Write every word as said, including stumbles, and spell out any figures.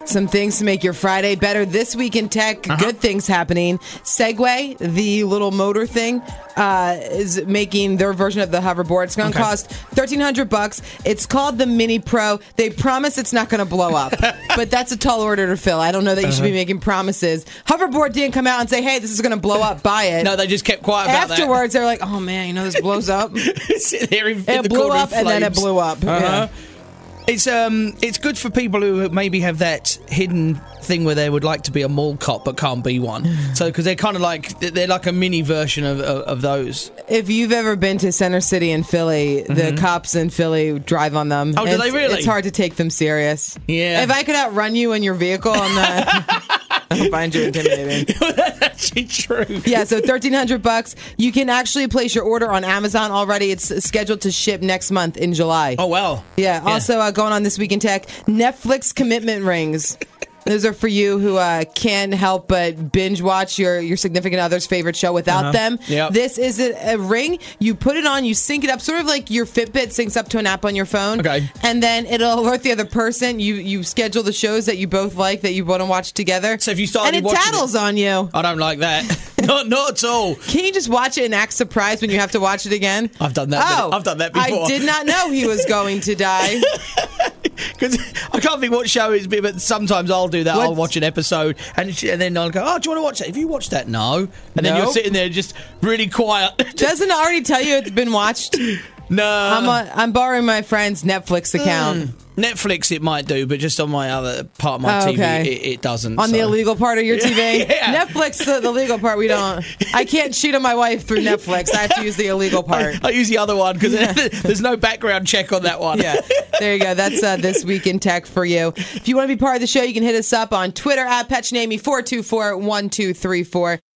Some things to make your Friday better this week in tech. Uh-huh. Good things happening. Segway, the little motor thing, uh, is making their version of the hoverboard. It's going to okay. cost thirteen hundred bucks. It's called the Mini Pro. They promise it's not going to blow up, but that's a tall order to fill. I don't know that you uh-huh. should be making promises. Hoverboard didn't come out and say, "Hey, this is going to blow up. Buy it." No, they just kept quiet about Afterwards, that. they're like, "Oh man, you know this blows up." there in, in it the blew up, and then it blew up. Uh-huh. Yeah. It's um, it's good for people who maybe have that hidden thing where they would like to be a mall cop but can't be one. So because they're kind of like they're like a mini version of, of of those. If you've ever been to Center City in Philly, mm-hmm. the cops in Philly drive on them. Oh, do it's, they really? It's hard to take them serious. Yeah. If I could outrun you in your vehicle, I'm not. I find you intimidating. That's actually true. Yeah, so thirteen hundred bucks. You can actually place your order on Amazon already. It's scheduled to ship next month in July. Oh, wow. Yeah, yeah. Also uh, going on this week in tech, Netflix commitment rings. Those are for you who uh, can't help but binge watch your, your significant other's favorite show without uh-huh. them. Yep. This is a, a ring. You put it on, you sync it up, sort of like your Fitbit syncs up to an app on your phone. Okay. And then it'll alert the other person. You you schedule the shows that you both like that you want to watch together. So if you start and it tattles it, on you. I don't like that. not not at all. Can you just watch it and act surprised when you have to watch it again? I've done that. Oh, I've done that before. I did not know he was going to die. Because I can't think what show it's been, but sometimes I'll do that. What's... I'll watch an episode and and then I'll go, "Oh, do you want to watch that? Have you watched that?" No. And then nope. you're sitting there just really quiet. Doesn't it already tell you it's been watched? No. I'm a, I'm borrowing my friend's Netflix account. Mm. Netflix it might do, but just on my other part of my oh, okay. T V, it, it doesn't. On so. the illegal part of your T V? Yeah. Netflix, the, the legal part, we don't. I can't cheat on my wife through Netflix. I have to use the illegal part. I, I use the other one because there's no background check on that one. Yeah, there you go. That's uh, This Week in Tech for you. If you want to be part of the show, you can hit us up on Twitter at Petchnamie four two four one two three four.